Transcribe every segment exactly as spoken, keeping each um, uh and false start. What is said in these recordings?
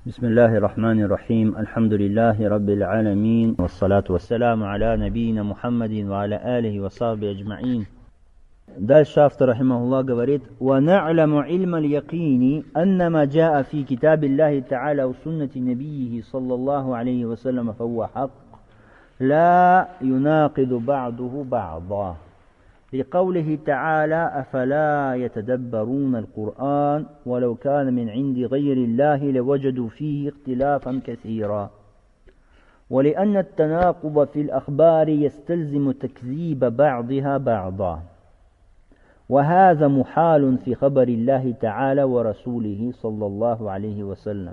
بسم الله الرحمن الرحيم الحمد لله رب العالمين والصلاة والسلام على نبينا محمد وعلى آله وصحبه أجمعين. Дальше автор, рахимахуллах, говорит: وَنَعْلَمُ عِلْمَ الْيَقِينِ أَنَّ مَا جَاءَ فِي كِتَابِ اللَّهِ تَعَالَى وسنة نبيه صلى الله عليه وسلم فهو حق لا يناقض بعضه بعضا، لقوله تعالى: أفلا يتدبرون القرآن ولو كان من عند غير الله لوجدوا فيه اختلافا كثيرا، ولأن التناقض في الأخبار يستلزم تكذيب بعضها بعضا، وهذا محال في خبر الله تعالى ورسوله صلى الله عليه وسلم.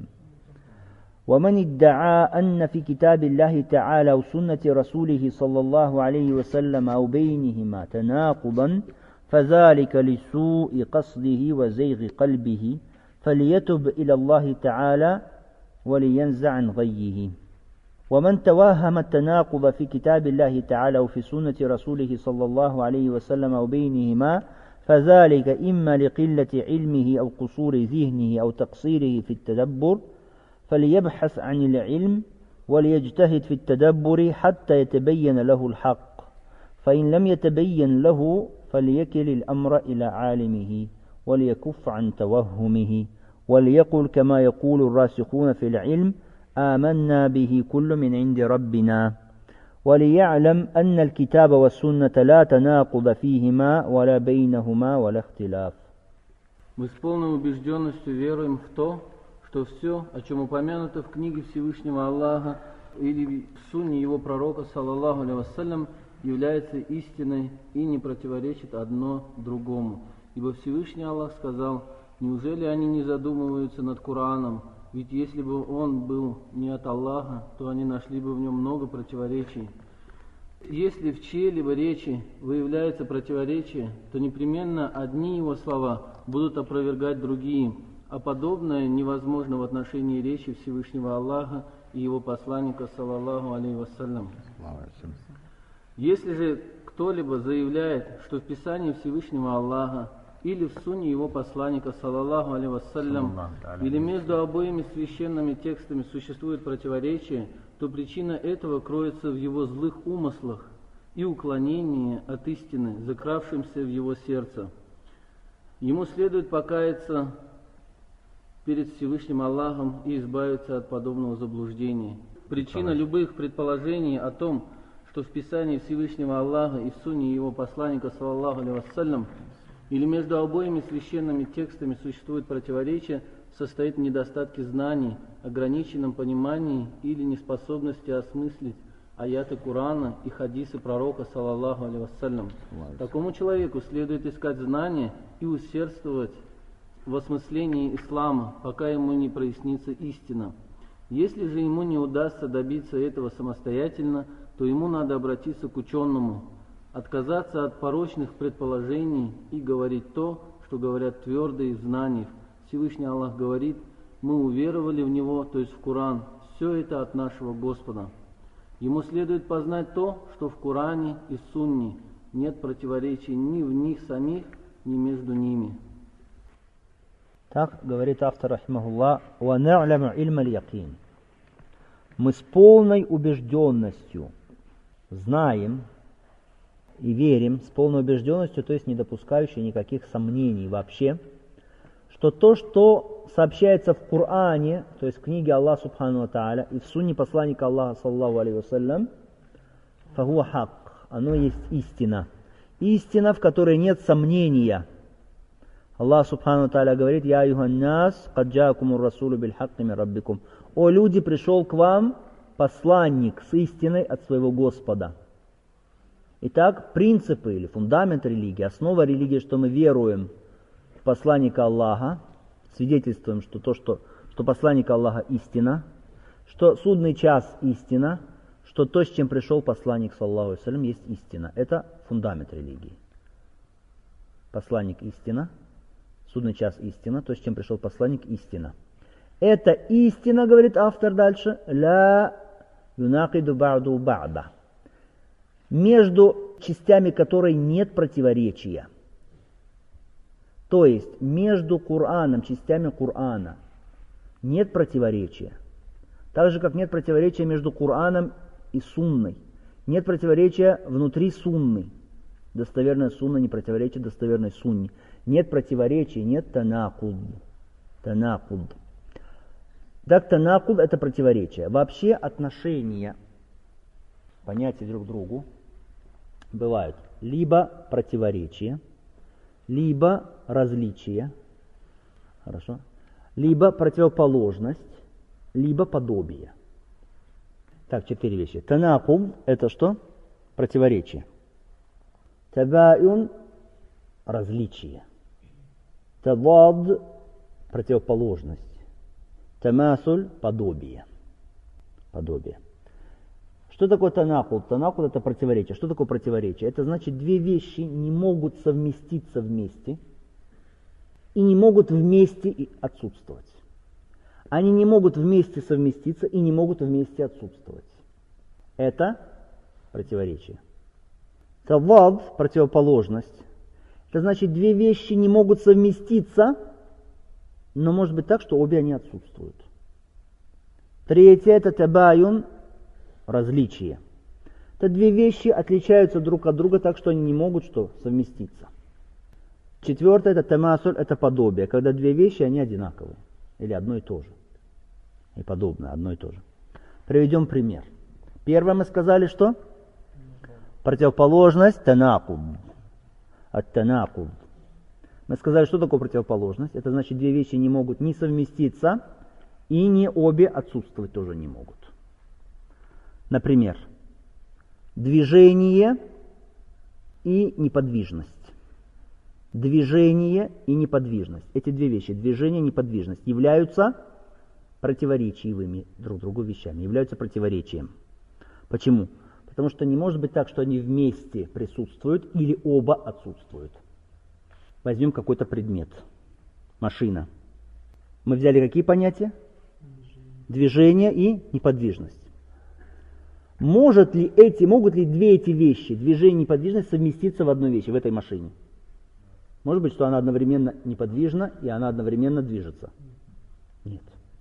ومن ادعى أن في كتاب الله تعالى وسنة رسوله صلى الله عليه وسلم أو بينهما تناقضا فذلك لسوء قصده وزيغ قلبه، فليتب إلى الله تعالى ولينزع عن غيه. ومن توهم التناقض في كتاب الله تعالى وفي سنة رسوله صلى الله عليه وسلم أو بينهما فذلك إما لقلة علمه أو قصور ذهنه أو تقصيره في التدبر، فليبحث عن العلم وليجتهد في التدبر حتى يتبين له الحق، فإن لم يتبين له فليكل الأمر إلى عالمه وليكف عن توهمه، وليقل كما يقول الراسخون في العلم: آمنا به كل من عند ربنا، وليعلم أن الكتاب والسنة لا تناقض فيهما ولا بينهما ولا اختلاف. Мы с полной убежденностью веруем в то, что все, о чем упомянуто в книге Всевышнего Аллаха или в сунне его пророка, саллаллаху алейхи вассалям, является истиной и не противоречит одно другому. Ибо Всевышний Аллах сказал: неужели они не задумываются над Кораном? Ведь если бы он был не от Аллаха, то они нашли бы в нем много противоречий. Если в чьей-либо речи выявляется противоречие, то непременно одни его слова будут опровергать другие, а подобное невозможно в отношении речи Всевышнего Аллаха и его посланника, саллаллаху алейхи вассалям. Если же кто-либо заявляет, что в Писании Всевышнего Аллаха или в сунне его посланника, саллаллаху алейхи вассалям, или между обоими священными текстами существует противоречие, то причина этого кроется в его злых умыслах и уклонении от истины, закравшимся в его сердце. Ему следует покаяться перед Всевышним Аллахом и избавиться от подобного заблуждения. Причина любых предположений о том, что в Писании Всевышнего Аллаха и в сунне его посланника, саллаллаху алейхи вассалям, или между обоими священными текстами существует противоречие, состоит в недостатке знаний, ограниченном понимании или неспособности осмыслить аяты Корана и хадисы пророка, саллаллаху алейхи вассалям. Такому человеку следует искать знания и усердствовать в осмыслении ислама, пока ему не прояснится истина. Если же ему не удастся добиться этого самостоятельно, то ему надо обратиться к ученому, отказаться от порочных предположений и говорить то, что говорят твердые в знаниях. Всевышний Аллах говорит: мы уверовали в Него, то есть в Коран, все это от нашего Господа. Ему следует познать то, что в Коране и Сунне нет противоречий ни в них самих, ни между ними. Так говорит автор, рахимахуллах: وَنَعْلَمُ عِلْمَ الْيَقِينِ. Мы с полной убежденностью знаем и верим, с полной убежденностью, то есть не допускающей никаких сомнений вообще, что то, что сообщается в Коране, то есть в книге Аллаха субхану ва тааля, и в сунне посланника Аллаха, саллаллаху алейхи вассалям, фахуа хак, оно есть истина. Истина, в которой нет сомнения. Аллах субхану ва тааля говорит: «Я юханнас, кад джаакумур расулу биль хакки мин раббикум». О люди, пришел к вам посланник с истиной от своего Господа. Итак, принципы или фундамент религии, основа религии, что мы веруем в посланника Аллаха, свидетельствуем, что то, что, что посланник Аллаха истина, что судный час истина, что то, с чем пришел посланник, саллаллаху алейхи вассалям, есть истина. Это фундамент религии. Посланник истина, судный час истина, то, с чем пришел посланник истина. Это истина, говорит автор дальше, ля юнакиду ба'ду ба'да. Между частями которой нет противоречия. То есть между Кораном, частями Корана, нет противоречия. Так же, как нет противоречия между Кораном и Сунной. Нет противоречия внутри Сунны. Достоверная Сунна не противоречит достоверной Сунне. Нет противоречия, нет танакуд. Танакуд. Так, танакуд — это противоречие. Вообще отношения, понятия друг к другу бывают либо противоречие, либо различие, хорошо, либо противоположность, либо подобие. Так, четыре вещи. Танакуд — это что? Противоречие. Табаюн — различие. Тавад — противоположность. Тамасуль — подобие. Подобие. Что такое танакуд? Танакуд — это противоречие. Что такое противоречие? Это значит, две вещи не могут совместиться вместе и не могут вместе и отсутствовать. Они не могут вместе совместиться и не могут вместе отсутствовать. Это противоречие. Тавад — противоположность. Это значит, две вещи не могут совместиться, но может быть так, что обе они отсутствуют. Третье — это табаюн, различие. Это две вещи отличаются друг от друга так, что они не могут что? Совместиться. Четвертое — это тамасуль, это подобие, когда две вещи, они одинаковые. Или одно и то же. И подобное, одно и то же. Приведем пример. Первое мы сказали, что? Противоположность танакуд. Ат-танакуд. Мы сказали, что такое противоположность. Это значит, две вещи не могут ни совместиться, и не обе отсутствовать тоже не могут. Например, движение и неподвижность. Движение и неподвижность. Эти две вещи, движение и неподвижность, являются противоречивыми друг другу вещами, являются противоречием. Почему? Потому что не может быть так, что они вместе присутствуют или оба отсутствуют. Возьмем какой-то предмет. Машина. Мы взяли какие понятия? Движение и неподвижность. Может ли эти, могут ли две эти вещи, движение и неподвижность, совместиться в одной вещи, в этой машине? Может быть, что она одновременно неподвижна и она одновременно движется? Нет.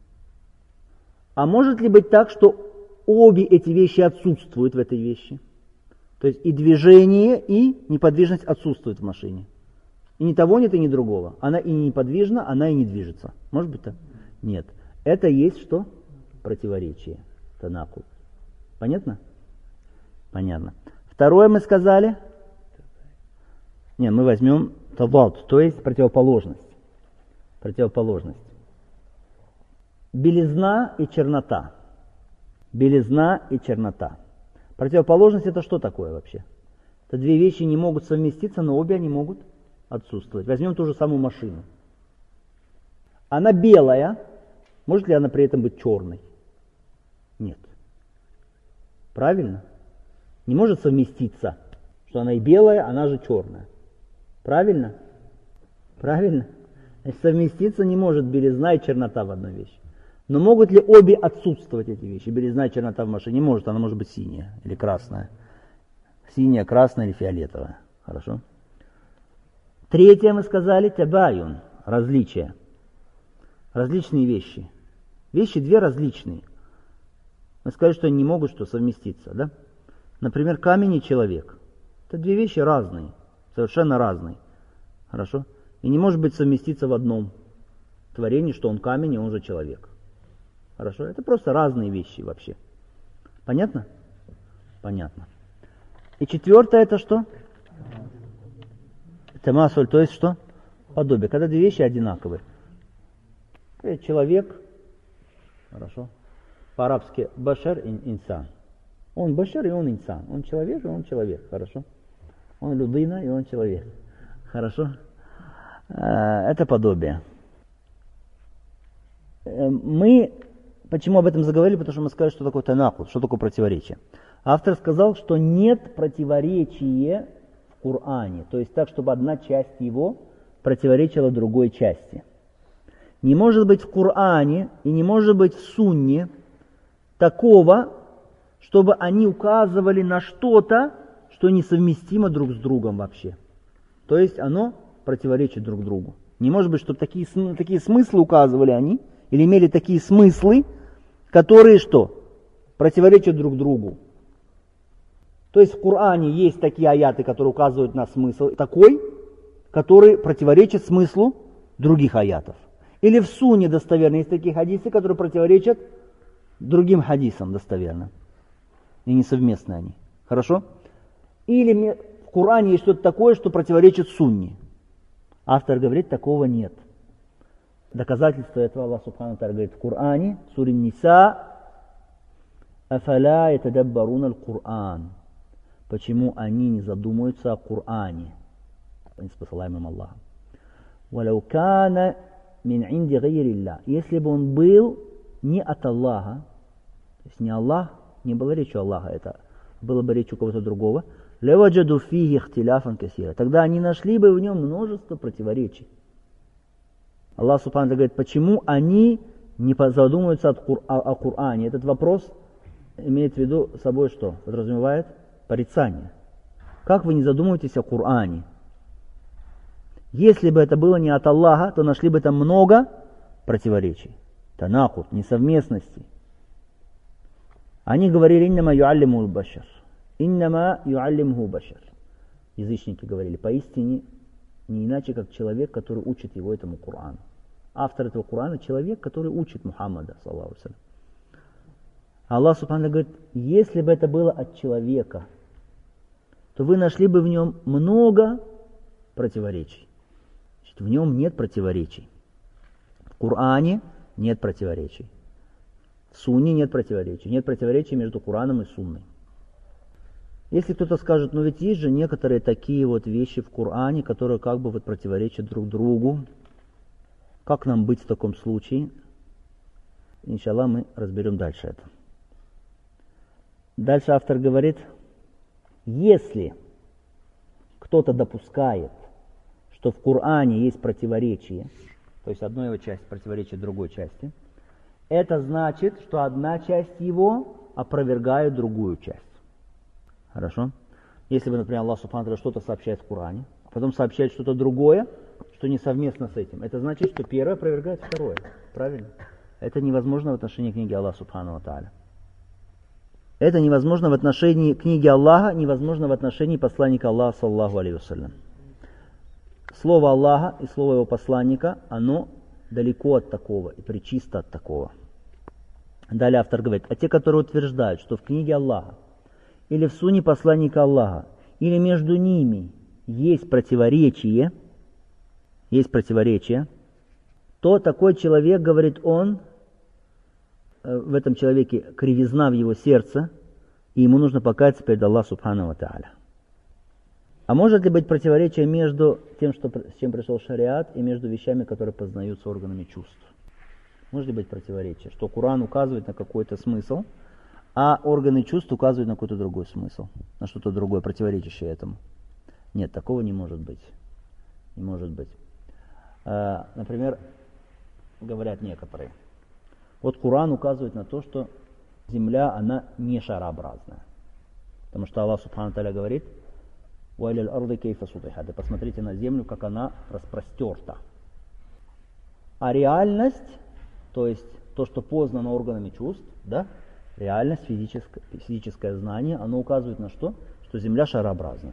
А может ли быть так, что обе эти вещи отсутствуют в этой вещи? То есть и движение, и неподвижность отсутствуют в машине. И ни того нет, и ни другого. Она и не неподвижна, она и не движется. Может быть так? Нет. Это есть что? Противоречие. Танакуд. Понятно? Понятно. Второе мы сказали. Не, мы возьмем табат, то есть противоположность. Противоположность. Белизна и чернота. Белизна и чернота. Противоположность — это что такое вообще? Это две вещи не могут совместиться, но обе они могут отсутствовать. Возьмем ту же самую машину. Она белая. Может ли она при этом быть черной? Нет. Правильно? Не может совместиться, что она и белая, она же черная. Правильно? Правильно? Значит, совместиться не может белизна и чернота в одной вещи. Но могут ли обе отсутствовать эти вещи? Белизна и чернота в машине не может, она может быть синяя или красная. Синяя, красная или фиолетовая. Хорошо? Третье мы сказали табаюн, различие. Различные вещи. Вещи две различные. Мы сказали, что они не могут что совместиться, да? Например, камень и человек. Это две вещи разные, совершенно разные. Хорошо? И не может быть совместиться в одном творении, что он камень и он же человек. Хорошо? Это просто разные вещи вообще. Понятно? Понятно. И четвертое это что? Тамасуль, то есть что? Подобие. Когда две вещи одинаковые. Человек, хорошо, по-арабски башар и инсан. Он башар и он инсан. Он человек и он человек, хорошо. Он людина и он человек. Хорошо. Это подобие. Мы, почему об этом заговорили? Потому что мы сказали, что такое танакуд, что такое противоречие. Автор сказал, что нет противоречия в Коране. То есть так, чтобы одна часть его противоречила другой части. Не может быть в Коране и не может быть в Сунне такого, чтобы они указывали на что-то, что несовместимо друг с другом вообще. То есть оно противоречит друг другу. Не может быть, чтобы такие, такие смыслы указывали они, или имели такие смыслы, которые что? Противоречат друг другу. То есть в Коране есть такие аяты, которые указывают на смысл такой, который противоречит смыслу других аятов. Или в Сунне достоверно есть такие хадисы, которые противоречат другим хадисам достоверно. И несовместны они. Хорошо? Или в Коране есть что-то такое, что противоречит Сунне. Автор говорит, такого нет. Доказательство этого Аллах Субхану ва Тааля говорит в Коране, в суре Ниса, «Афаля ятадаббаруна аль-Кур'ан». Почему они не задумываются о Коране, с посылаемым Аллахом. «Валяу кана мин инди гайрилля». Если бы он был не от Аллаха, то есть не Аллах, не было речи Аллаха, это было бы речь у кого-то другого, «лаваджаду фиги ихтиляфан касира». Тогда они нашли бы в нем множество противоречий. Аллах Субхану говорит, почему они не задумываются о Коране. Этот вопрос имеет в виду собой что? Подразумевает порицание. Как вы не задумываетесь о Коране? Если бы это было не от Аллаха, то нашли бы там много противоречий. Танакут, несовместностей. Они говорили, иннама юаллиму башар. Иннама юаллиму башар. Язычники говорили, поистине не иначе, как человек, который учит его этому Корану. Автор этого Корана — человек, который учит Мухаммада, саллаллаху алейхи ва саллям. Аллах Субхану говорит, если бы это было от человека, то вы нашли бы в нем много противоречий. Значит, в нем нет противоречий. В Коране нет противоречий. В Сунне нет противоречий. Нет противоречий между Кораном и Сунной. Если кто-то скажет, ну ведь есть же некоторые такие вот вещи в Коране, которые как бы вот противоречат друг другу. Как нам быть в таком случае? Иншаллах, мы разберем дальше это. Дальше автор говорит, если кто-то допускает, что в Коране есть противоречие, то есть одной его части противоречит другой части, это значит, что одна часть его опровергает другую часть. Хорошо? Если бы, например, Аллах Субхану ва Тааля что-то сообщает в Коране, а потом сообщает что-то другое, что не совместно с этим, это значит, что первое опровергает второе. Правильно? Это невозможно в отношении книги Аллаха Субхану ва Тааля. Это невозможно в отношении книги Аллаха, невозможно в отношении посланника Аллаха, саллаллаху алейхи ва саллям. Слово Аллаха и слово его посланника, оно далеко от такого и пречисто от такого. Далее автор говорит, а те, которые утверждают, что в книге Аллаха или в сунне посланника Аллаха, или между ними есть противоречие, есть противоречие, то такой человек, говорит он, в этом человеке кривизна в его сердце, и ему нужно покаяться перед Аллахом Субхану ва Тааля. А может ли быть противоречие между тем, что, с чем пришел шариат, и между вещами, которые познаются органами чувств? Может ли быть противоречие, что Коран указывает на какой-то смысл, а органы чувств указывают на какой-то другой смысл, на что-то другое, противоречащее этому? Нет, такого не может быть. Не может быть. А, например, говорят некоторые, вот Коран указывает на то, что земля, она не шарообразная. Потому что Аллах Субхану ва Тааля говорит, «Вайляль арды кейфа сутихат». Посмотрите на землю, как она распростерта. А реальность, то есть то, что познано органами чувств, да, реальность, физическое, физическое знание, оно указывает на что? Что земля шарообразна.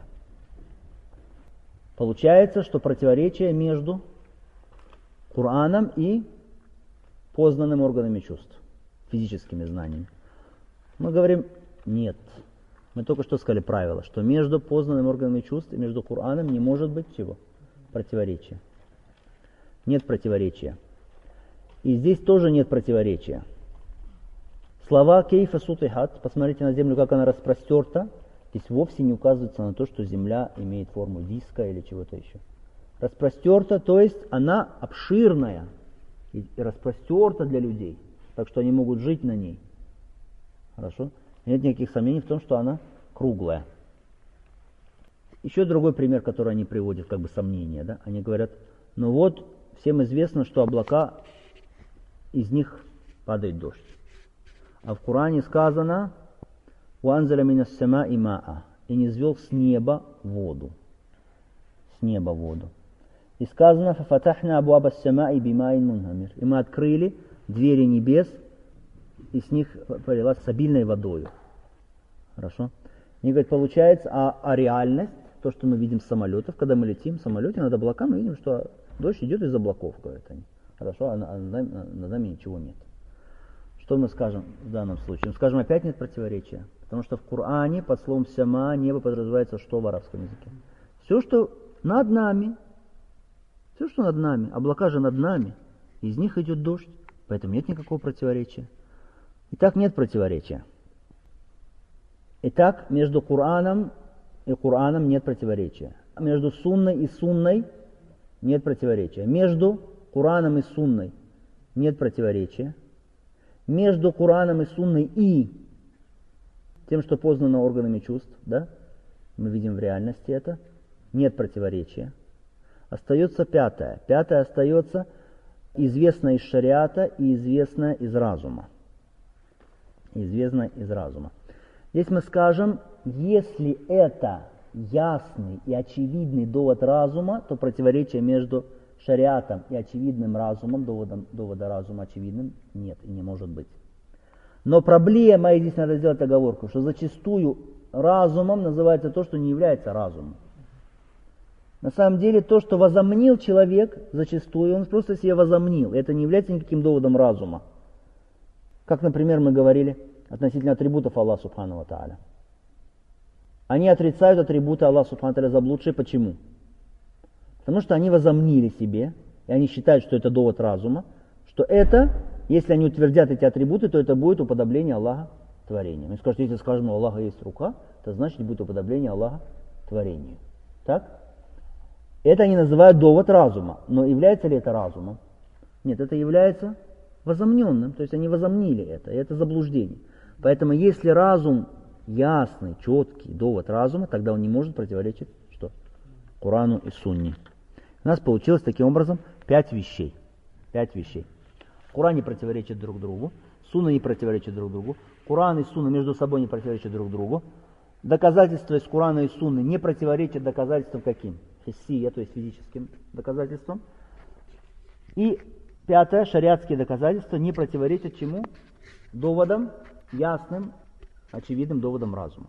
Получается, что противоречие между Кораном и познанным органами чувств, физическими знаниями. Мы говорим, нет. Мы только что сказали правило, что между познанным органами чувств и между Кораном не может быть чего? Противоречия. Нет противоречия. И здесь тоже нет противоречия. Слова «кейфа сутихат», посмотрите на землю, как она распростерта, здесь вовсе не указывается на то, что земля имеет форму диска или чего-то еще. Распростерта, то есть она обширная и распростерта для людей, так что они могут жить на ней. Хорошо? Нет никаких сомнений в том, что она круглая. Еще другой пример, который они приводят, как бы сомнения, да? Они говорят, ну вот, всем известно, что облака, из них падает дождь. А в Коране сказано, «Уанзаля минас самаи ма'a», и низвел с неба воду. С неба воду. И сказано, «Фафатахна абуаба самаи бимаин мунхамир», и мы открыли двери небес, и с них полилась с обильной водою. Хорошо? И говорит, получается, а, а реальность, то, что мы видим с самолетов, когда мы летим в самолете над облаками, мы видим, что дождь идет из облаков, говорят они. Хорошо, а над нами, над нами ничего нет. Что мы скажем в данном случае? Мы скажем, опять нет противоречия. Потому что в Коране под словом «сама» небо подразумевается что в арабском языке? Все, что над нами, все, что над нами, облака же над нами, из них идет дождь, поэтому нет никакого противоречия. Итак, нет противоречия. Итак, между Кораном и Кораном нет противоречия. Между Сунной и Сунной нет противоречия. Между Кораном и Сунной нет противоречия. Между Кораном и Сунной и тем, что познано органами чувств, да, мы видим в реальности это, нет противоречия. Остается пятое. Пятое остается известное из шариата и известное из разума. Известное из разума. Здесь мы скажем, если это ясный и очевидный довод разума, то противоречия между шариатом и очевидным разумом, доводом, довода разума очевидным, нет и не может быть. Но проблема, и здесь надо сделать оговорку, что зачастую разумом называется то, что не является разумом. На самом деле то, что возомнил человек, зачастую он просто себе возомнил. Это не является никаким доводом разума. Как, например, мы говорили относительно атрибутов Аллаха Субхану ва Тааля. Они отрицают атрибуты Аллаха Субхану ва Тааля заблудшие. Почему? Потому что они возомнили себе, и они считают, что это довод разума, что это, если они утвердят эти атрибуты, то это будет уподобление Аллаха творению. Они скажут, если скажем, у Аллаха есть рука, то значит будет уподобление Аллаха творению. Так? Это они называют довод разума. Но является ли это разумом? Нет, это является возомненным. То есть они возомнили это, и это заблуждение. Поэтому если разум ясный, четкий довод разума, тогда он не может противоречить что? Корану и Сунне. У нас получилось таким образом пять вещей. Пять вещей. Коран не противоречит друг другу, Сунна не противоречит друг другу, Коран и Сунна между собой не противоречат друг другу. Доказательства из Корана и Сунны не противоречат доказательствам каким? Хиссия, то есть физическим доказательствам. И пятое, шариатские доказательства не противоречат чему? Доводам, ясным, очевидным доводам разума.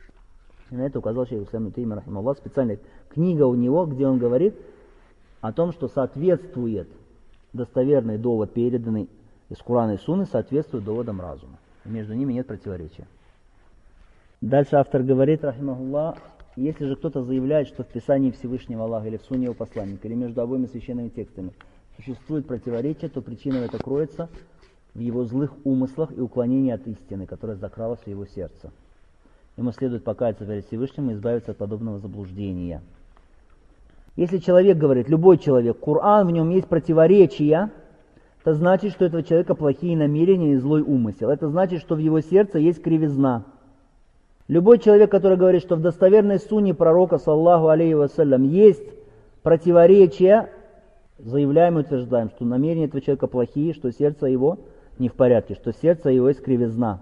И на это указал шейх Ислам ибн Таймия рахимахуллах, специальная книга у него, где он говорит о том, что соответствует достоверный довод, переданный из Корана и Сунны, соответствует доводам разума. И между ними нет противоречия. Дальше автор говорит, рахимахуллах, если же кто-то заявляет, что в Писании Всевышнего Аллаха или в Сунне его посланника, или между обоими священными текстами существует противоречие, то причина это кроется в его злых умыслах и уклонении от истины, которая закралась в его сердце. Ему следует покаяться перед Всевышним и избавиться от подобного заблуждения. Если человек говорит, любой человек, Коран, в нем есть противоречия, это значит, что у этого человека плохие намерения и злой умысел. Это значит, что в его сердце есть кривизна. Любой человек, который говорит, что в достоверной сунне пророка, саллаху алейхи вассалям, есть противоречия, заявляем и утверждаем, что намерения этого человека плохие, что сердце его не в порядке, что сердце его есть кривизна.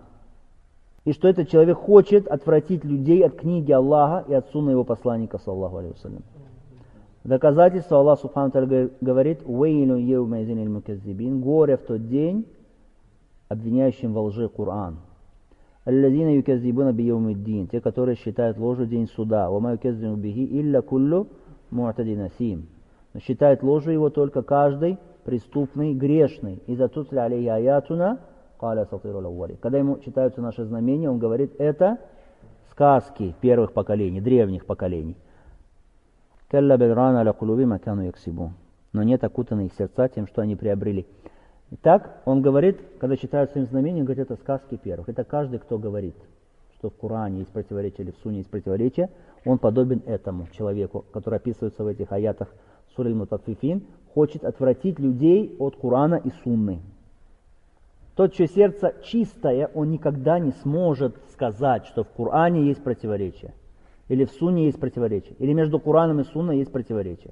И что этот человек хочет отвратить людей от книги Аллаха и от сунны его посланника, саллаху алейхи вассалям. Доказательство Аллах Субхану Тааля говорит, «Уэйну еумайзин иль-муказзибин», горе в тот день, обвиняющим во лжи Коран. «Аллазина юказзибуна бийоумиддин», те, которые считают ложью день суда. «Ва ма юказзибу бихи илля куллю му'тадин асим». Но считает ложью его только каждый преступный, грешный. «Иза тутля алейхи аятуна, каля асатиру аль-аввалин». Когда ему читаются наши знамения, он говорит, это сказки первых поколений, древних поколений. «Калля бедрана аля кулуби ма кану яксибун». Но нет окутаны их сердца тем, что они приобрели. Итак, он говорит, когда читают своим знамением, он говорит, это сказки первых. Это каждый, кто говорит, что в Коране есть противоречие или в Сунне есть противоречие, он подобен этому человеку, который описывается в этих аятах Сура Аль-Мутаффифин, хочет отвратить людей от Корана и Сунны. Тот, чье сердце чистое, он никогда не сможет сказать, что в Коране есть противоречие, или в Сунне есть противоречие, или между Кораном и Сунной есть противоречие.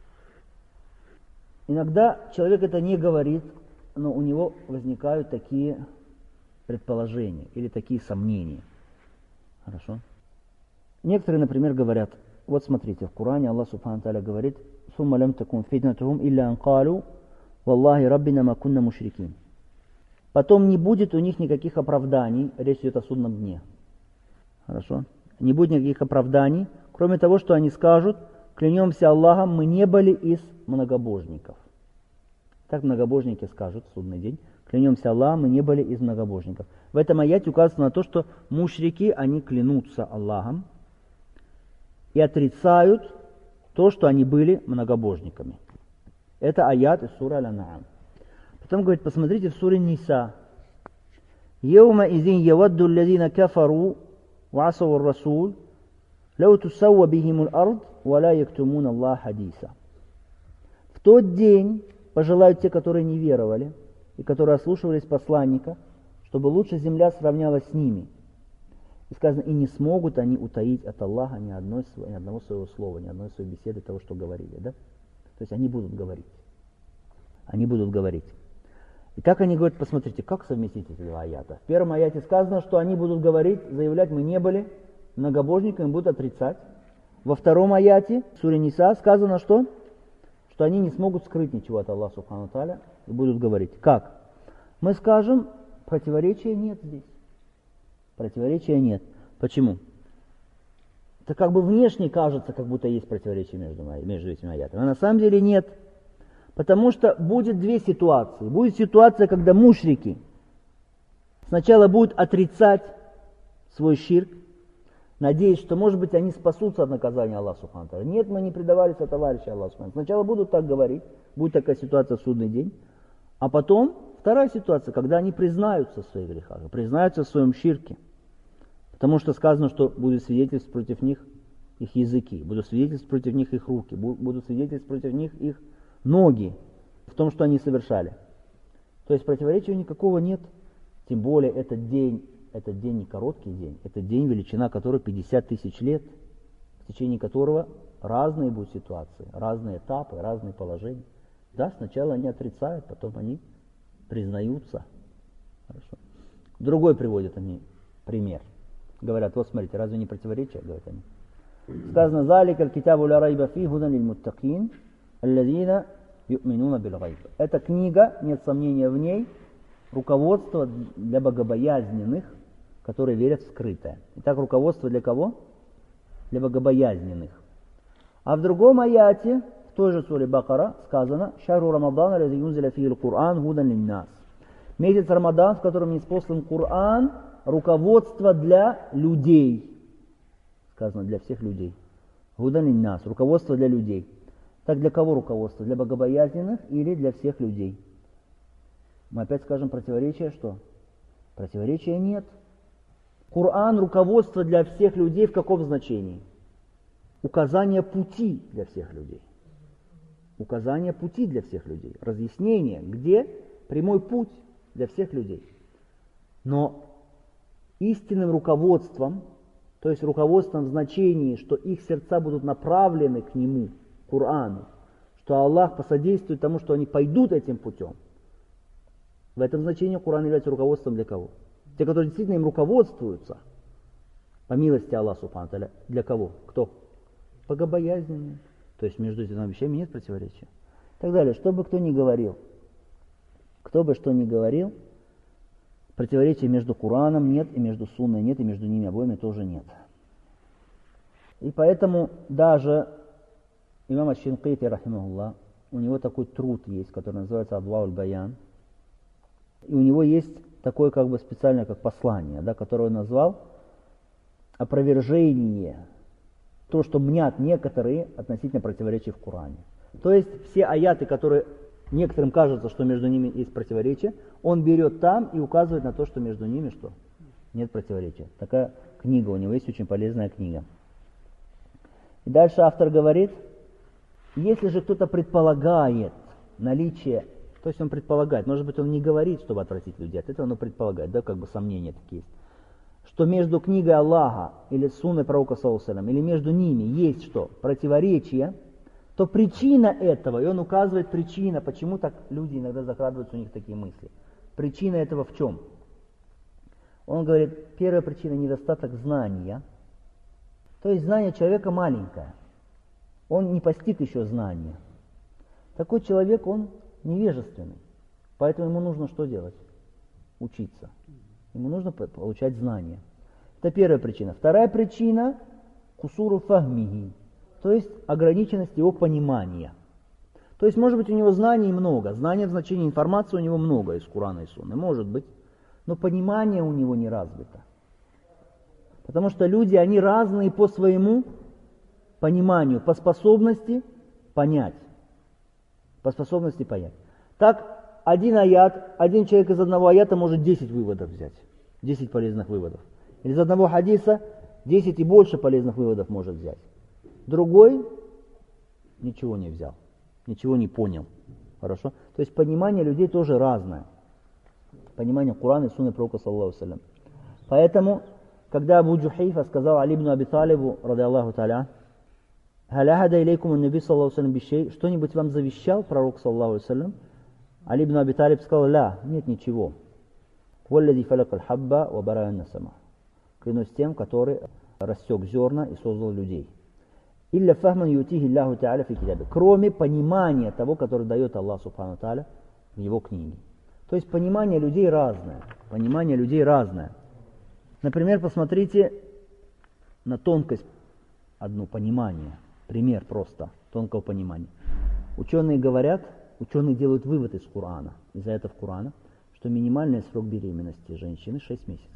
Иногда человек это не говорит, но у него возникают такие предположения или такие сомнения. Хорошо? Некоторые, например, говорят, вот смотрите, в Коране Аллах Субхану Тааля говорит, «Сумма лям такун фитнатухум илля ан калу, валлахи раббина ма кунна мушрикин». Потом не будет у них никаких оправданий, речь идет о судном дне. Хорошо? Не будет никаких оправданий, кроме того, что они скажут: клянемся Аллахом, мы не были из многобожников. Так многобожники скажут в судный день: клянемся Аллахом, мы не были из многобожников. В этом аяте указано на то, что мушрики, они клянутся Аллахом и отрицают то, что они были многобожниками. Это аят из суры Аль-Ан'ам. Потом говорит, посмотрите в суре Ниса. «Йаума изин явадду аллазина кафару ва асаву ар-расул лау тусавва бихимул ард ва ла яктумун Аллах хадиса». В тот день пожелают те, которые не веровали и которые ослушивались посланника, чтобы лучше земля сравнялась с ними. И сказано, и не смогут они утаить от Аллаха ни, одной, ни одного своего слова, ни одной своей беседы того, что говорили. Да? То есть они будут говорить. Они будут говорить. И так они говорят, посмотрите, как совместить эти два аята. В первом аяте сказано, что они будут говорить, заявлять, мы не были многобожниками, будут отрицать. Во втором аяте, в суре Ниса, сказано, что? Что они не смогут скрыть ничего от Аллаха Субхану Тааля и будут говорить. Как? Мы скажем, противоречия нет здесь. Противоречия нет. Почему? Это как бы внешне кажется, как будто есть противоречие между, между этими аятами. А на самом деле нет. Потому что будет две ситуации. Будет ситуация, когда мушрики сначала будут отрицать свой ширк, надеясь, что, может быть, они спасутся от наказания Аллаха Субхану Тааля. Нет, мы не предавались от товарища Аллаха Субхану Тааля. Сначала будут так говорить, будет такая ситуация в судный день. А потом вторая ситуация, когда они признаются в своих грехах, признаются в своем ширке. Потому что сказано, что будут свидетельствовать против них их языки, будут свидетельствовать против них их руки, будут свидетельствовать против них их ноги в том, что они совершали. То есть противоречия никакого нет. Тем более этот день, этот день не короткий день, это день, величина которого пятьдесят тысяч лет, в течение которого разные будут ситуации, разные этапы, разные положения. Да, сначала они отрицают, потом они признаются. Хорошо. Другой приводят они пример. Говорят, вот смотрите, разве не противоречие, говорят они. Сказано, «Залика аль-китабу ла райба фи худан лиль-муттакин, аллазина ю'минуна бил-гайб». Эта книга, нет сомнения в ней, руководство для богобоязненных, которые верят в скрытое. Итак, руководство для кого? Для богобоязненных. А в другом аяте, в той же суре Бакара, сказано, «Шахру Рамадан, аллази юнзиля фихи аль-Кур'ан, худан лин-нас». Месяц Рамадан, в котором ниспослан Кур'ан, руководство для людей. Сказано, для всех людей. Худан лин-нас, руководство для людей. Так для кого руководство? Для богобоязненных или для всех людей? Мы опять скажем, противоречия что? Противоречия нет. Коран руководство для всех людей в каком значении? Указание пути для всех людей. Указание пути для всех людей. Разъяснение, где прямой путь для всех людей. Но истинным руководством, то есть руководством в значении, что их сердца будут направлены к Нему, Корану, что Аллах посодействует тому, что они пойдут этим путем. В этом значении Коран является руководством для кого? Те, которые действительно им руководствуются, по милости Аллаха Субхану Тааля, для кого? Кто? Богобоязненные. То есть между этими вещами нет противоречия. И так далее. Что бы кто ни говорил, кто бы что ни говорил, противоречия между Кораном нет, и между Сунной нет, и между ними обоими тоже нет. И поэтому даже имам Аш-Шинкити, рахимахуллах, у него такой труд есть, который называется Адвауль Баян. И у него есть такое как бы специальное как послание, да, которое он назвал опровержение, то, что мнят некоторые относительно противоречий в Коране. То есть все аяты, которые некоторым кажется, что между ними есть противоречие, он берет там и указывает на то, что между ними что? Нет противоречия. Такая книга у него есть, очень полезная книга. И дальше автор говорит, если же кто-то предполагает наличие, то есть он предполагает, может быть он не говорит, чтобы отвратить людей от этого, но предполагает, да, как бы сомнения такие есть, что между книгой Аллаха или сунной пророка саллаллаху алейхи ва саллям, или между ними есть что? Противоречие, то причина этого, и он указывает причина, почему так люди иногда закрадываются у них такие мысли. Причина этого в чем? Он говорит, первая причина – недостаток знания. То есть знание человека маленькое. Он не постиг еще знания. Такой человек, он невежественный. Поэтому ему нужно что делать? учиться. Ему нужно получать знания. Это первая причина. Вторая причина – кусуру фахмихи, то есть ограниченность его понимания. То есть, может быть, у него знаний много, знания в значении информации у него много из Курана и Сунны, может быть, но понимание у него не развито. Потому что люди, они разные по своему пониманию, по способности понять. По способности понять. Так, один аят, один человек из одного аята может десять выводов взять, десять полезных выводов. Из одного хадиса десять и больше полезных выводов может взять. Другой ничего не взял, ничего не понял. Хорошо? То есть понимание людей тоже разное. Понимание Курана и Сунны пророка, саллаллаху алейхи ва саллям. Поэтому, когда Абу Джухайфа сказал Али ибн Аби Талибу, ради Аллаху та'аля, «Халь ахада илейкум ан-наби саллаллаху алейхи ва саллям бишей», что-нибудь вам завещал пророк, саллаллаху алейхи ва саллям? Али ибн Аби Талиб сказал: «Ля, нет ничего». «Валлади фаляк аль-хабба ва бара ан-насама». Клянусь тем, который рассек зерна и создал людей. «Илля фахман ютихи Аллаху та'аля фи китаби». Кроме понимания того, который дает Аллах субхану та'аля в его книге. То есть понимание людей разное. Понимание людей разное. Например, посмотрите на тонкость одно понимание. Пример просто тонкого понимания. Ученые говорят, ученые делают вывод из Корана, из аятов Корана, что минимальный срок беременности женщины шесть месяцев.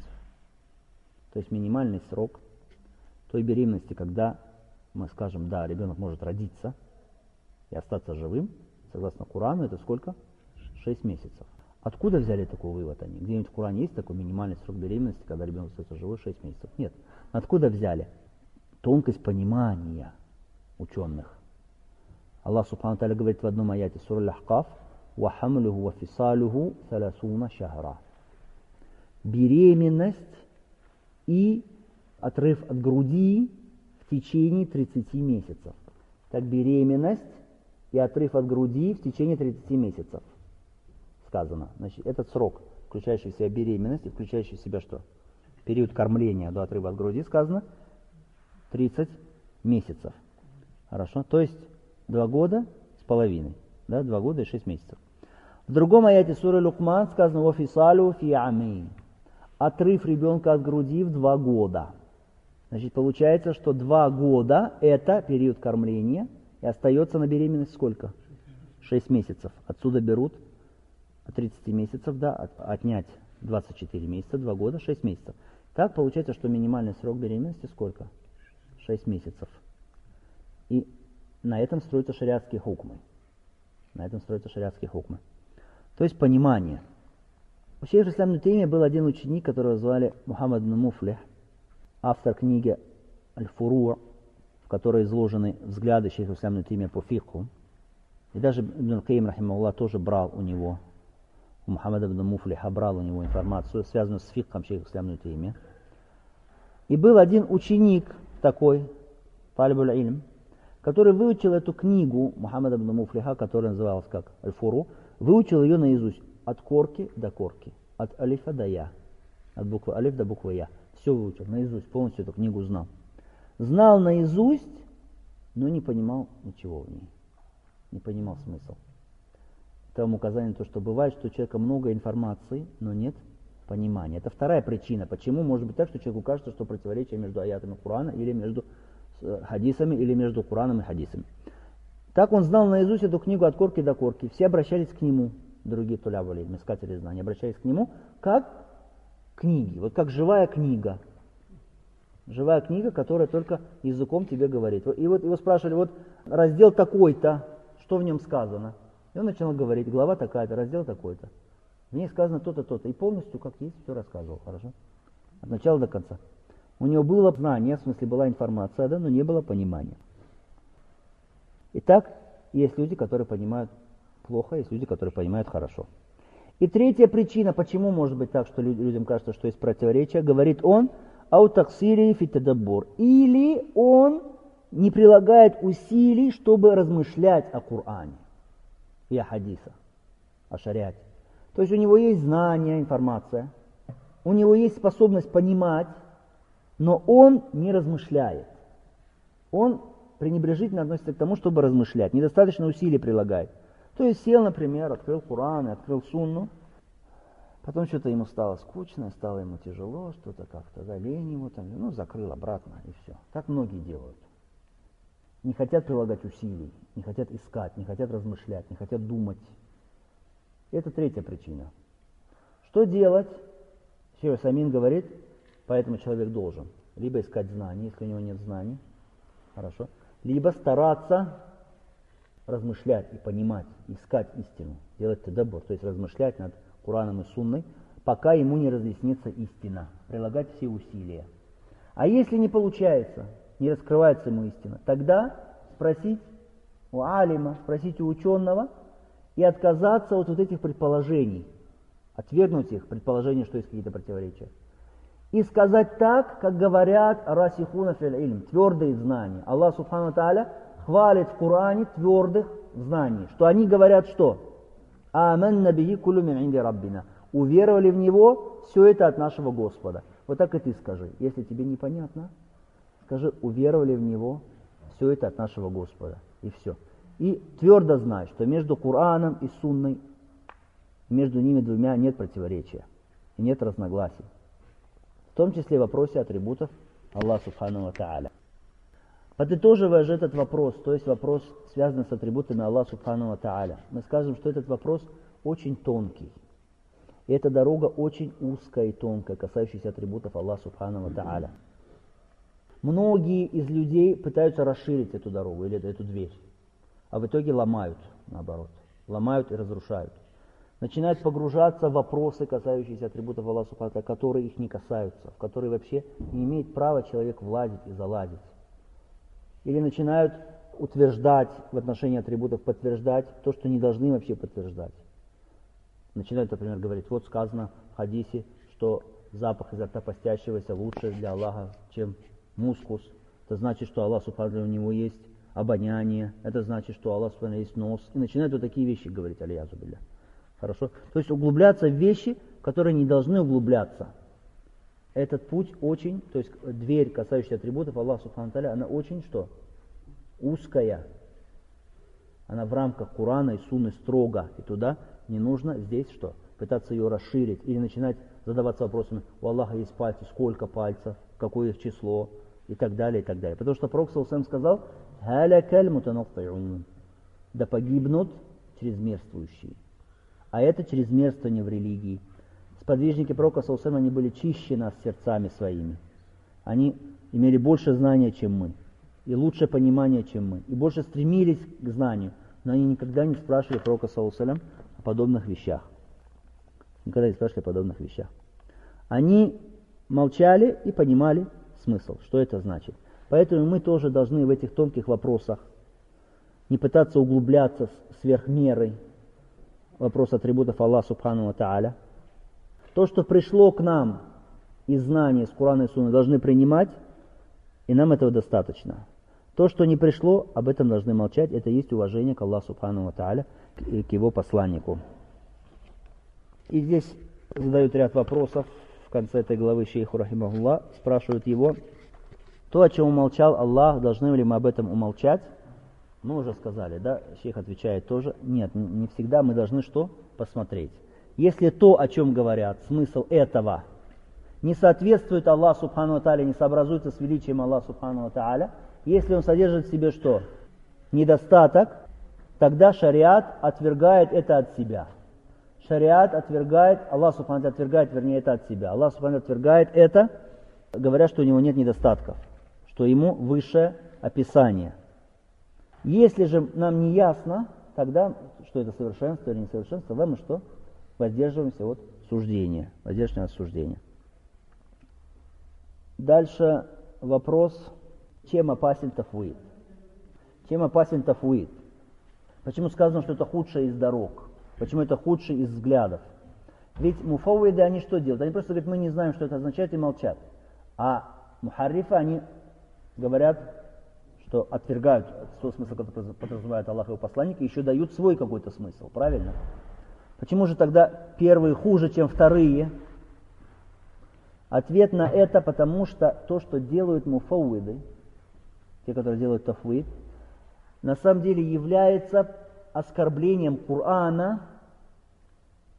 То есть минимальный срок той беременности, когда мы скажем, да, ребенок может родиться и остаться живым, согласно Корану, это сколько? шесть месяцев. Откуда взяли такой вывод они? Где-нибудь в Коране есть такой минимальный срок беременности, когда ребенок остается живой шесть месяцев? Нет. Откуда взяли? Тонкость понимания ученых. Аллах субхану та'аля говорит в одном аяте сура Аль-Ахкаф: «Ва хамлуху ва фисалуху саласуна шахра». Беременность и отрыв от груди в течение тридцати месяцев. Так, беременность и отрыв от груди в течение тридцати месяцев. Сказано. Значит, этот срок, включающий в себя беременность и включающий в себя что? Период кормления до отрыва от груди, сказано тридцать месяцев. Хорошо? То есть два года с половиной. Да, два года и шесть месяцев. В другом аяте суры Лукман сказано: «Вафисалу фи амин». Отрыв ребенка от груди в два года. Значит, получается, что два года это период кормления, и остается на беременность сколько? шесть месяцев. Отсюда берут от тридцати месяцев, да, от, отнять двадцать четыре месяца, два года, шесть месяцев. Так получается, что минимальный срок беременности сколько? шесть месяцев. И на этом строятся шариатские хукмы. На этом строятся шариатские хукмы. То есть понимание. У шейха ислам ибн Теймия был один ученик, которого звали Мухаммад ибн Муфлих, автор книги Аль-Фуру', в которой изложены взгляды шейха ислам ибн Теймия по фикху. И даже Ибн Аль-Каим, рахимахуллах, тоже брал у него, у Мухаммада ибн Муфлиха брал у него информацию, связанную с фикхом шейха ислам ибн Теймия. И был один ученик такой, талибуль илм, который выучил эту книгу Мухаммада ибн Муфлиха, которая называлась как Аль-Фуру', выучил ее наизусть от корки до корки, от алифа до я, от буквы алиф до буквы я. Все выучил наизусть, полностью эту книгу знал. Знал наизусть, но не понимал ничего в ней. Не понимал смысл. Это вам указание на то, что бывает, что у человека много информации, но нет понимания. Это вторая причина, почему может быть так, что человеку кажется, что противоречие между аятами Корана или между хадисами, или между Кораном и хадисами. Так он знал наизусть эту книгу от корки до корки. Все обращались к нему, другие тулябали, искатели знаний, обращались к нему как книги, вот как живая книга. Живая книга, которая только языком тебе говорит. И вот его спрашивали, вот раздел такой-то, что в нем сказано? И он начинал говорить, глава такая-то, раздел такой-то. В ней сказано то-то, то-то. И полностью, как есть, все рассказывал, хорошо? От начала до конца. У него было знание, в смысле была информация, да, но не было понимания. Итак, есть люди, которые понимают плохо, есть люди, которые понимают хорошо. И третья причина, почему может быть так, что людям кажется, что есть противоречие, говорит он, ау таксири фи тадаббур, или он не прилагает усилий, чтобы размышлять о Коране и о хадисах, о шариате. То есть у него есть знания, информация, у него есть способность понимать, но он не размышляет. Он пренебрежительно относится к тому, чтобы размышлять, недостаточно усилий прилагает. То есть сел, например, открыл Коран, открыл Сунну, Потом что-то ему стало скучно, стало ему тяжело, что-то как-то, да, лень ему там, ну, закрыл обратно и все. Так многие делают. Не хотят прилагать усилий, не хотят искать, не хотят размышлять, не хотят думать. Это третья причина. Что делать? Шейх Самин говорит, поэтому человек должен либо искать знания, если у него нет знаний, хорошо, либо стараться размышлять и понимать, искать истину, делать тадаббур, то есть размышлять над Кураном и Сунной, пока ему не разъяснится истина, прилагать все усилия. А если не получается, не раскрывается ему истина, тогда спросить у алима, спросить у ученого и отказаться от вот этих предположений, отвергнуть их, предположения, что есть какие-то противоречия. И сказать так, как говорят расихуна фил илм, твердые знания. Аллах Субхану ва Тааля хвалит в Коране твердых знаний, что они говорят что? Аманна бихи куллю мин инди раббина. Уверовали в него, все это от нашего Господа. Вот так и ты скажи. Если тебе непонятно, скажи, уверовали в него, все это от нашего Господа. И все. И твердо знай, что между Кораном и Сунной, между ними двумя нет противоречия. И нет разногласий. В том числе в вопросе атрибутов Аллаха Субхану ва Тааля. Подытоживая же этот вопрос, то есть вопрос, связанный с атрибутами Аллаха Субхану ва Тааля, мы скажем, что этот вопрос очень тонкий. И эта дорога очень узкая и тонкая, касающаяся атрибутов Аллаха Субхану ва Тааля. Многие из людей пытаются расширить эту дорогу или эту дверь, а в итоге ломают, наоборот, ломают и разрушают. Начинают погружаться в вопросы, касающиеся атрибутов Аллаха Субхану ва Тааля, которые их не касаются, в которые вообще не имеет права человек владеть и залазить. Или начинают утверждать в отношении атрибутов, подтверждать то, что не должны вообще подтверждать. Начинают, например, говорить, вот сказано в хадисе, что запах изо рта постящегося лучше для Аллаха, чем мускус. Это значит, что Аллах Субхану, у него есть обоняние, это значит, что Аллах Субхану есть нос. И начинают вот такие вещи говорить, алейязу билля. Хорошо? То есть углубляться в вещи, которые не должны углубляться. Этот путь очень, то есть дверь, касающаяся атрибутов Аллаха Субхану Тааля, она очень что? Узкая. Она в рамках Курана и Сунны строго. И туда не нужно здесь что? Пытаться ее расширить или начинать задаваться вопросами, у Аллаха есть пальцы, сколько пальцев, какое их число и так далее, и так далее. Потому что Пророк саллаллаху алейхи ва саллям сказал, «Халякаль мутанатти'ун», да погибнут чрезмерствующие. А это чрезмерствование в религии. Сподвижники Пророка саллаллаху алейхи ва саллям, они были чище нас сердцами своими. Они имели больше знания, чем мы, и лучшее понимание, чем мы, и больше стремились к знанию, но они никогда не спрашивали Пророка саллаллаху алейхи ва саллям о подобных вещах. Никогда не спрашивали о подобных вещах. Они молчали и понимали смысл, что это значит. Поэтому мы тоже должны в этих тонких вопросах не пытаться углубляться сверх меры в вопрос атрибутов Аллаха Субхану ва Тааля. То, что пришло к нам из знаний, из Курана и Сунны, должны принимать, и нам этого достаточно. То, что не пришло, об этом должны молчать, это есть уважение к Аллаху Субхану ва Тааля, к его посланнику. И здесь задают ряд вопросов в конце этой главы шейху рахимахуллах, спрашивают его, то, о чем умолчал Аллах, должны ли мы об этом умолчать? Мы уже сказали, да, шейх отвечает тоже, нет, не всегда мы должны что? Посмотреть. Если то, о чем говорят, смысл этого не соответствует Аллаху Субхану ва Тааля, не сообразуется с величием Аллаха Субхану ва Тааля, если он содержит в себе что? Недостаток, тогда шариат отвергает это от себя. Шариат отвергает, Аллах Субхану ва Тааля отвергает, вернее, это от себя. Аллах Субхану ва Тааля отвергает это, говоря, что у него нет недостатков, что ему высшее описание. Если же нам не ясно, тогда, что это совершенство или несовершенство, тогда мы что? Воздерживаемся от суждения. Воздерживаемся от суждения. Дальше вопрос, чем опасен тафвид? Чем опасен тафвид? Почему сказано, что это худшее из дорог? Почему это худший из взглядов? Ведь муфаввиды, они что делают? Они просто говорят, мы не знаем, что это означает, и молчат. А мухаррифы, они говорят, что отвергают тот смысл, который подразумевает Аллах и его посланник, и еще дают свой какой-то смысл, правильно? Почему же тогда первые хуже, чем вторые? Ответ на это, потому что то, что делают муфаввиды, те, которые делают тафвид, на самом деле является оскорблением Корана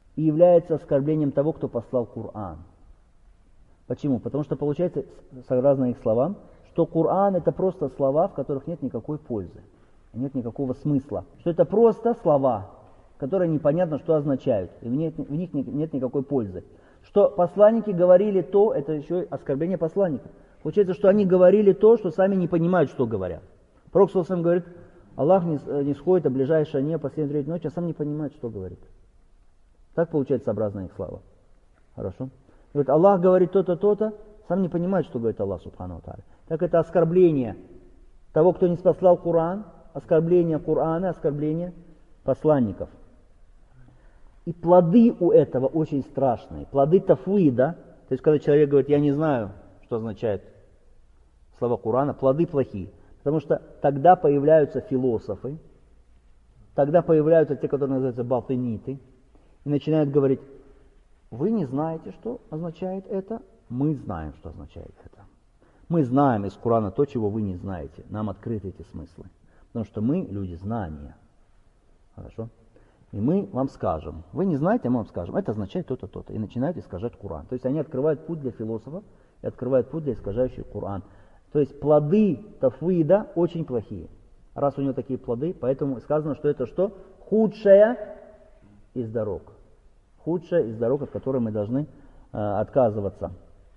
и является оскорблением того, кто послал Коран. Почему? Потому что получается, согласно их словам, что Коран это просто слова, в которых нет никакой пользы, нет никакого смысла. Что это просто слова, которые непонятно что означают, и в них, в них нет никакой пользы. Что посланники говорили то, это еще оскорбление посланников. Получается, что они говорили то, что сами не понимают, что говорят. Пророк саллаллаху алейхи ва саллям говорит, Аллах не, не сходит, а ближайшая не последняя третья ночь, а сам не понимает, что говорит. Так получается сообразно их слава. Хорошо? И вот Аллах говорит то-то, то-то, сам не понимает, что говорит Аллах субхану ва тааля. Так это оскорбление того, кто не спаслал Коран, оскорбление Корана, оскорбление посланников. И плоды у этого очень страшные. Плоды тафвида, то есть когда человек говорит, я не знаю, что означает слова Корана, плоды плохие. Потому что тогда появляются философы, тогда появляются те, которые называются батыниты, и начинают говорить, вы не знаете, что означает это, мы знаем, что означает это. Мы знаем из Корана то, чего вы не знаете. Нам открыты эти смыслы. Потому что мы люди знания. Хорошо? И мы вам скажем. Вы не знаете, а мы вам скажем. Это означает то-то, то-то. И начинают искажать Коран. То есть они открывают путь для философов и открывают путь для искажающих Коран. То есть плоды тафвида очень плохие. Раз у него такие плоды, поэтому сказано, что это что? Худшая из дорог. Худшая из дорог, от которой мы должны э, отказываться.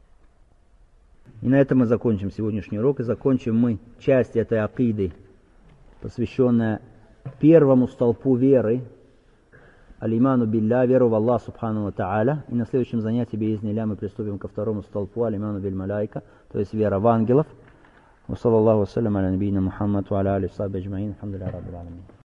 И на этом мы закончим сегодняшний урок. И закончим мы часть этой акиды, посвященная первому столпу веры, алиману билля, веру в Аллах субхану ва тааля. И на следующем занятии, биизни-лля, мы приступим ко второму столпу, алиману биль маляйка, то есть вера в ангелов. Ва саллаллаху ва саллям аля набийна Мухаммад ва аля алихи ва сахбихи аджмаин. Алхамдулиллахи раббил аламин.